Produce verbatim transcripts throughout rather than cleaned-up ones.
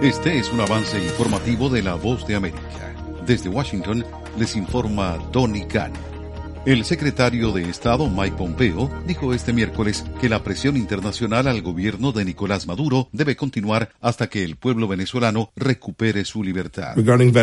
Este es un avance informativo de La Voz de América. Desde Washington les informa Tony Khan. El secretario de Estado Mike Pompeo dijo este miércoles que la presión internacional al gobierno de Nicolás Maduro debe continuar hasta que el pueblo venezolano recupere su libertad.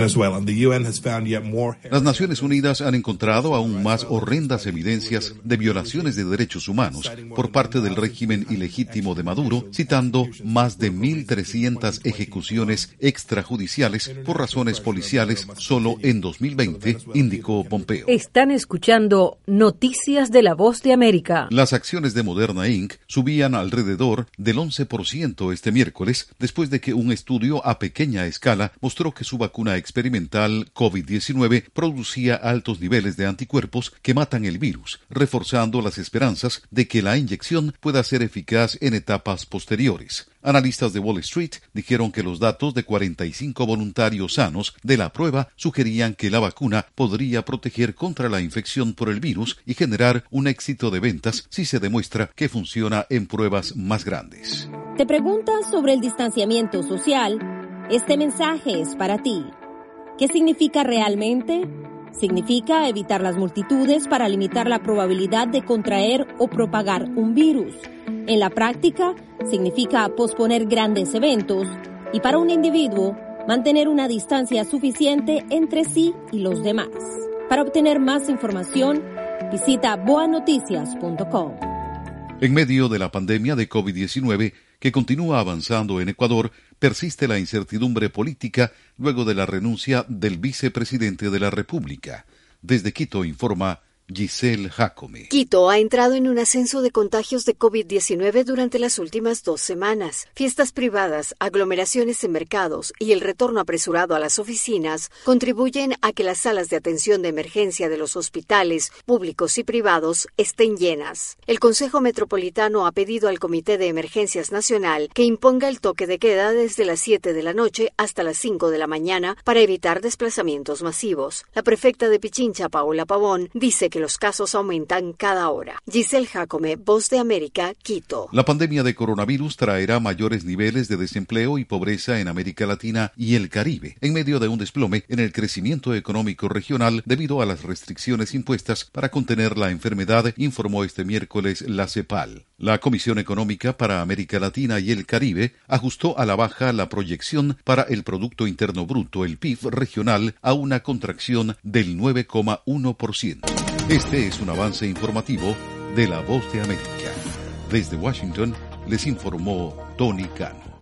Las Naciones Unidas han encontrado aún más horrendas evidencias de violaciones de derechos humanos por parte del régimen ilegítimo de Maduro, citando más de mil trescientas ejecuciones extrajudiciales por razones policiales solo en dos mil veinte, indicó Pompeo. Están escuchando Noticias de La Voz de América. Las acciones de Moderna incorporated subían alrededor del once por ciento este miércoles, después de que un estudio a pequeña escala mostró que su vacuna experimental COVID diecinueve producía altos niveles de anticuerpos que matan el virus, reforzando las esperanzas de que la inyección pueda ser eficaz en etapas posteriores. Analistas de Wall Street dijeron que los datos de cuarenta y cinco voluntarios sanos de la prueba sugerían que la vacuna podría proteger contra la infección por el virus y generar un éxito de ventas si se demuestra que funciona en pruebas más grandes. ¿Te preguntas sobre el distanciamiento social? Este mensaje es para ti. ¿Qué significa realmente? Significa evitar las multitudes para limitar la probabilidad de contraer o propagar un virus. En la práctica, significa posponer grandes eventos y para un individuo, mantener una distancia suficiente entre sí y los demás. Para obtener más información, visita boa noticias punto com. En medio de la pandemia de COVID diecinueve que continúa avanzando en Ecuador, persiste la incertidumbre política luego de la renuncia del vicepresidente de la República. Desde Quito informa Giselle Jacome. Quito ha entrado en un ascenso de contagios de COVID diecinueve durante las últimas dos semanas. Fiestas privadas, aglomeraciones en mercados y el retorno apresurado a las oficinas contribuyen a que las salas de atención de emergencia de los hospitales públicos y privados estén llenas. El Consejo Metropolitano ha pedido al Comité de Emergencias Nacional que imponga el toque de queda desde las siete de la noche hasta las cinco de la mañana para evitar desplazamientos masivos. La prefecta de Pichincha, Paola Pavón, dice que los casos aumentan cada hora. Giselle Jacome, Voz de América, Quito. La pandemia de coronavirus traerá mayores niveles de desempleo y pobreza en América Latina y el Caribe, en medio de un desplome en el crecimiento económico regional debido a las restricciones impuestas para contener la enfermedad, informó este miércoles la CEPAL. La Comisión Económica para América Latina y el Caribe ajustó a la baja la proyección para el Producto Interno Bruto, el P I B regional, a una contracción del nueve coma uno por ciento. Este es un avance informativo de La Voz de América. Desde Washington les informó Tony Khan.